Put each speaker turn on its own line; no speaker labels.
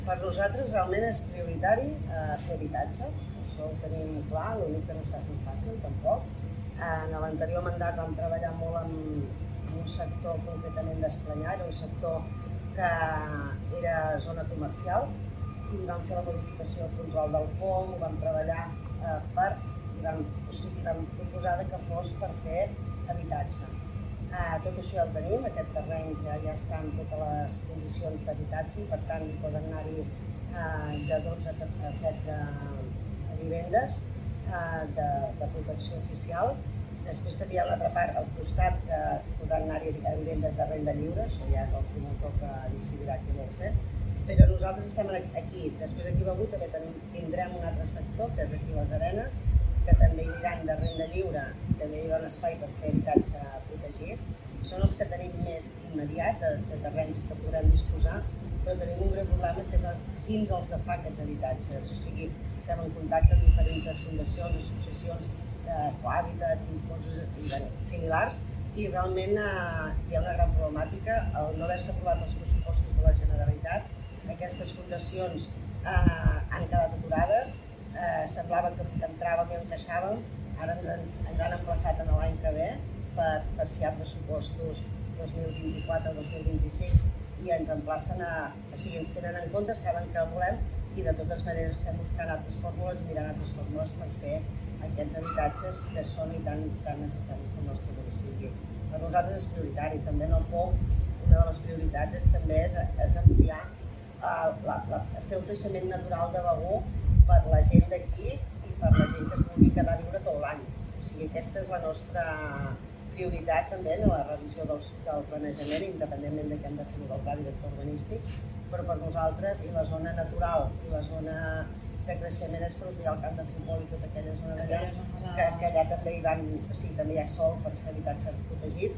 Per nosaltres realment és prioritari fer habitatge, això ho tenim clar, l'únic que no està sent fàcil tampoc. En l'anterior mandat vam treballar molt amb un sector concretament d'Esplanyà, era un sector que era zona comercial i vam fer la modificació puntual del POM, ho vam treballar i vam proposar que fos per fer habitatge. Tot això ja ho tenim, aquest terreny ja està en totes les condicions d'habitatge i per tant poden anar-hi de 12 a 16 vivendes de protecció oficial. Després també hi ha una altra part al costat que podran anar-hi a vivendes de renda lliure, això ja és el promotor que decidirà què vol fer. Però nosaltres estem aquí, després aquí a Begur també tindrem un altre sector, que és aquí les Arenes, que també hi aniran de renda lliure i també hi haurà un espai per fer habitatge protegit. Són els que tenim més immediat, de terrenys que podrem disposar, però tenim un greu problema que és qui ens els fa aquests habitatges. O sigui, estem en contacte amb diferents fundacions, associacions de cohàbitat i coses similars i realment hi ha una gran problemàtica. Al no haver-se aprovat els pressupostos de la Generalitat, aquestes fundacions han quedat aturades. Semblava que entràvem i encaixàvem, ara ens han emplaçat en l'any que ve per si hi ha pressupostos 2024-2025 i ens emplacen o sigui, ens tenen en compte, saben que el volem i de totes maneres estem buscant altres fórmules i mirant altres fórmules per fer aquests habitatges que són i tan necessaris pel nostre municipi. Per nosaltres és prioritari, també en el POM una de les prioritats també és ampliar, fer el creixement natural de Begur per la gent d'aquí i per la gent que es vulgui quedar a viure tot l'any. O sigui, aquesta és la nostra prioritat també en la revisió del planejament, independentment de què hem de fer del pla director urbanístic, però per nosaltres i la zona natural i la zona de creixement és per utilitzar el camp de futbol i tota aquella zona d'allà, que allà també hi van, o sigui, també hi ha sol per fer habitatge protegit